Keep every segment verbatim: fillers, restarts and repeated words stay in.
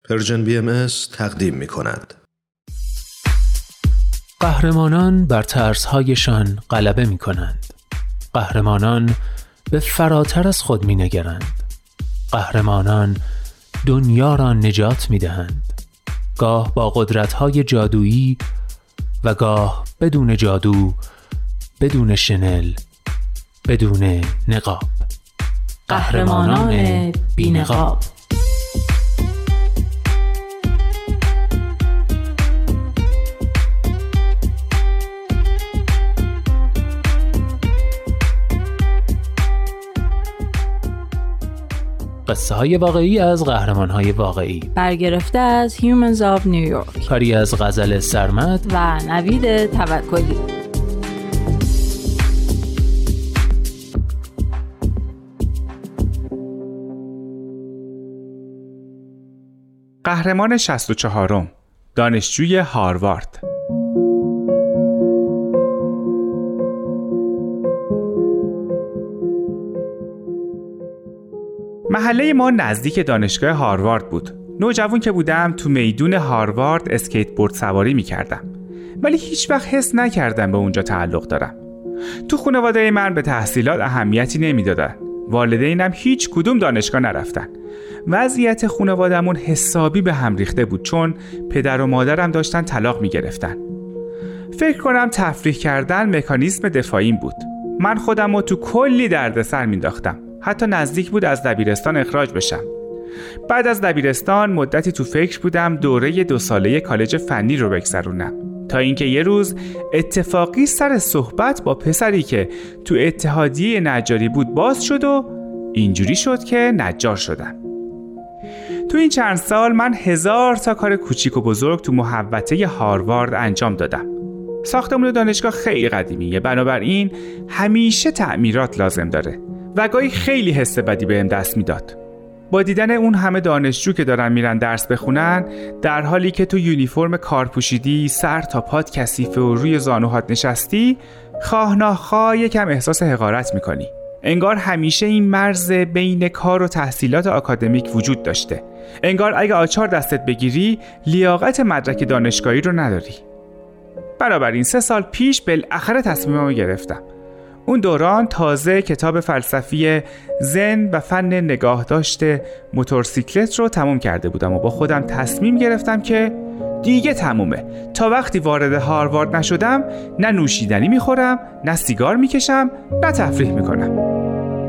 پرژن بی ام اس تقدیم می کند. قهرمانان بر ترس‌هایشان غلبه می کنند. قهرمانان به فراتر از خود می نگرند. قهرمانان دنیا را نجات می دهند. گاه با قدرت‌های جادویی و گاه بدون جادو، بدون شنل، بدون نقاب. قهرمانان بی نقاب. قصه های واقعی از قهرمان های واقعی، برگرفته از Humans of New York، کاری از غزل سرمد و نوید توکلی. قهرمان شصت و چهارم، دانشجوی هاروارد. محله ما نزدیک دانشگاه هاروارد بود. نوجوان که بودم تو میدون هاروارد اسکیت بورد سواری می‌کردم، ولی هیچ وقت حس نکردم به اونجا تعلق دارم. تو خانواده من به تحصیلات اهمیتی نمیدادن. والدینم هیچ کدوم دانشگاه نرفتن. وضعیت خانواده‌مون حسابی به هم ریخته بود، چون پدر و مادرم داشتن طلاق می‌گرفتن. فکر کنم تفریح کردن مکانیزم دفاعیم بود. من خودم رو تو کلی دردسر مینداختم. حتی نزدیک بود از دبیرستان اخراج بشم. بعد از دبیرستان مدتی تو فکر بودم دوره دو ساله کالج فنی رو بگذرونم، تا اینکه یه روز اتفاقی سر صحبت با پسری که تو اتحادیه نجاری بود باز شد و اینجوری شد که نجار شدم. تو این چند سال من هزار تا کار کوچیک و بزرگ تو محوطه هاروارد انجام دادم. ساختمون دانشگاه خیلی قدیمیه، بنابراین همیشه تعمیرات لازم داره و گاهی خیلی حس بدی بهم دست میداد. با دیدن اون همه دانشجو که دارن میرن درس بخونن، در حالی که تو یونیفرم کار پوشیدی، سر تا پات کثیفه و روی زانوهات نشستی، خواه ناخواه یکم احساس حقارت میکنی. انگار همیشه این مرز بین کار و تحصیلات آکادمیک وجود داشته. انگار اگه آچار دستت بگیری، لیاقت مدرک دانشگاهی رو نداری. بنابراین سه سال پیش بالاخره تصمیممو گرفتم. اون دوران تازه کتاب فلسفی زن و فن نگاه داشته موتورسیکلت رو تموم کرده بودم و با خودم تصمیم گرفتم که دیگه تمومه. تا وقتی وارد هاروارد نشدم، نه نوشیدنی میخورم، نه سیگار میکشم، نه تفریح میکنم.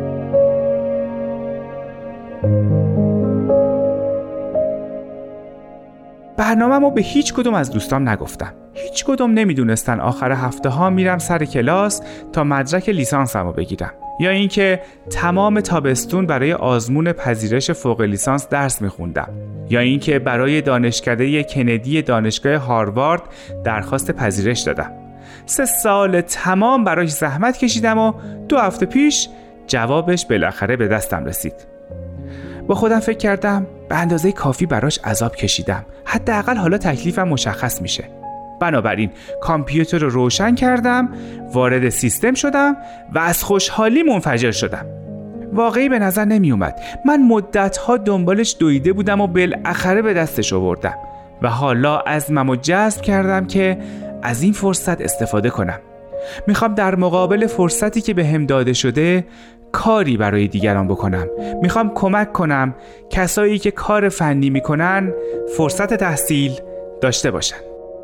برنامه‌مو به هیچ کدوم از دوستام نگفتم. هیچ کدوم نمیدونستن آخر هفته ها میرم سر کلاس تا مدرک لیسانسمو بگیرم، یا اینکه تمام تابستون برای آزمون پذیرش فوق لیسانس درس میخوندم، یا اینکه برای دانشکده کندی دانشگاه هاروارد درخواست پذیرش دادم. سه سال تمام براش زحمت کشیدم و دو هفته پیش جوابش بالاخره به دستم رسید. با خودم فکر کردم به اندازه کافی براش عذاب کشیدم، حداقل حالا تکلیفم مشخص میشه. بنابراین کامپیوتر رو روشن کردم، وارد سیستم شدم و از خوشحالی منفجر شدم. واقعی به نظر نمی اومد. من مدت‌ها دنبالش دویده بودم و بالاخره به دستش آوردم و حالا عزممو جزم کردم که از این فرصت استفاده کنم. میخوام در مقابل فرصتی که بهم داده شده کاری برای دیگران بکنم. میخوام کمک کنم کسایی که کار فنی میکنن فرصت تحصیل داشته باشن.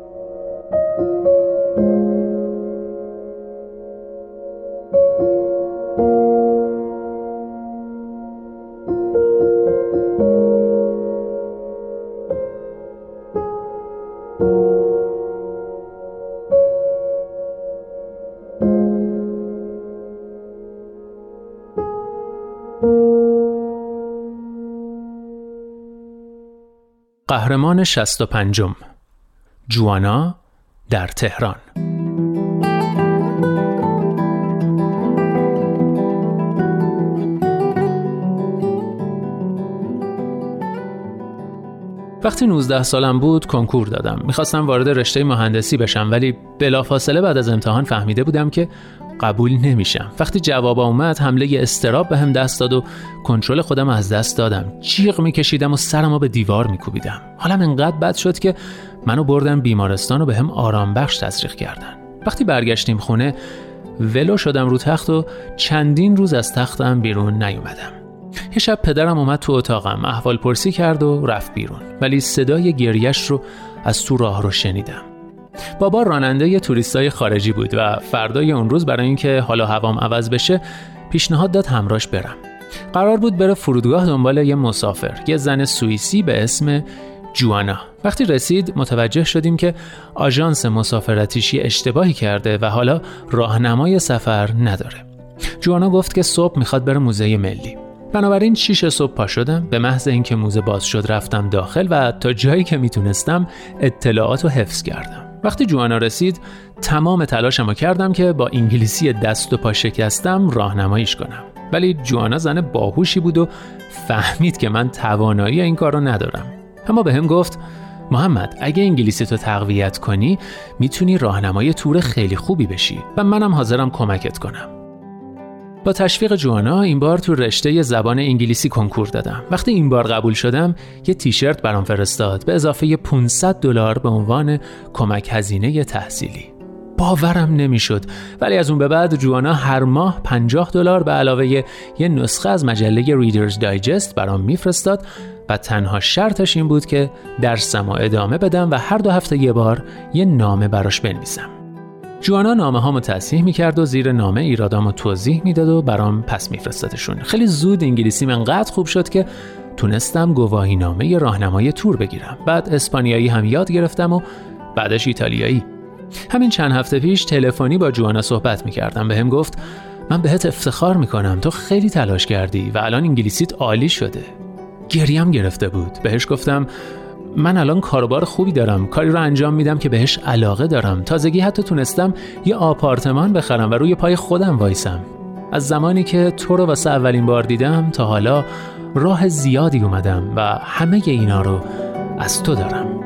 قهرمان شصت و پنجم، جوانا در تهران. وقتی نوزده سالم بود کنکور دادم. میخواستم وارد رشته مهندسی بشم، ولی بلافاصله بعد از امتحان فهمیده بودم که قبول نمیشم. وقتی جواب اومد حمله اضطراب بهم دست داد و کنترل خودم از دست دادم. جیغ میکشیدم و سرمو به دیوار میکوبیدم. حالم انقدر بد شد که منو بردن بیمارستان و بهم آرام بخش تزریق کردن. وقتی برگشتیم خونه ولو شدم رو تخت و چندین روز از تختم بیرون نیومدم. یه شب پدرم اومد تو اتاقم، احوال پرسی کرد و رفت بیرون، ولی صدای گریه‌اش رو از تو راه رو شنیدم. بابا راننده یه توریستای خارجی بود و فردای اون روز برای اینکه حالا هوام عوض بشه پیشنهاد داد همراهش برم. قرار بود بره فرودگاه دنبال یه مسافر، یه زن سوئیسی به اسم جوانا. وقتی رسید متوجه شدیم که آژانس مسافرتیش یه اشتباهی کرده و حالا راهنمای سفر نداره. جوانا گفت که صبح میخواد بره موزه ملی. بنابراین شیش صبح پا شدم، به محض اینکه موزه باز شد رفتم داخل و تا جایی که میتونستم اطلاعات رو حفظ کردم. وقتی جوانا رسید تمام تلاشمو کردم که با انگلیسی دست و پا شکستم راهنماییش کنم، ولی جوانا زن باهوشی بود و فهمید که من توانایی این کارو ندارم. اما بهم گفت محمد اگه انگلیسی تو تقویت کنی میتونی راهنمای تور خیلی خوبی بشی و منم حاضرم کمکت کنم. با تشویق جوانا این بار تو رشته زبان انگلیسی کنکور دادم. وقتی این بار قبول شدم یه تیشرت برام فرستاد به اضافه پانصد دلار به عنوان کمک هزینه تحصیلی. باورم نمیشد، ولی از اون به بعد جوانا هر ماه پنجاه دلار به علاوه یه نسخه از مجله ریدرز دایجست برام میفرستاد و تنها شرطش این بود که درسمو ادامه بدم و هر دو هفته یه بار یه نامه براش بنویسم. جوانا نامه هامو تصحیح میکرد و زیر نامه ایرادامو توضیح میداد و برام پس میفرستادشون. خیلی زود انگلیسیم انقدر خوب شد که تونستم گواهی نامه راهنمای تور بگیرم. بعد اسپانیایی هم یاد گرفتم و بعدش ایتالیایی. همین چند هفته پیش تلفنی با جوانا صحبت میکردم. بهم گفت من بهت افتخار میکنم، تو خیلی تلاش کردی و الان انگلیسیت عالی شده. گریم گرفته بود. بهش گفتم من الان کاروبار خوبی دارم، کاری رو انجام میدم که بهش علاقه دارم. تازگی حتی تونستم یه آپارتمان بخرم و روی پای خودم وایسم. از زمانی که تو رو واسه اولین بار دیدم تا حالا راه زیادی اومدم و همه اینا رو از تو دارم.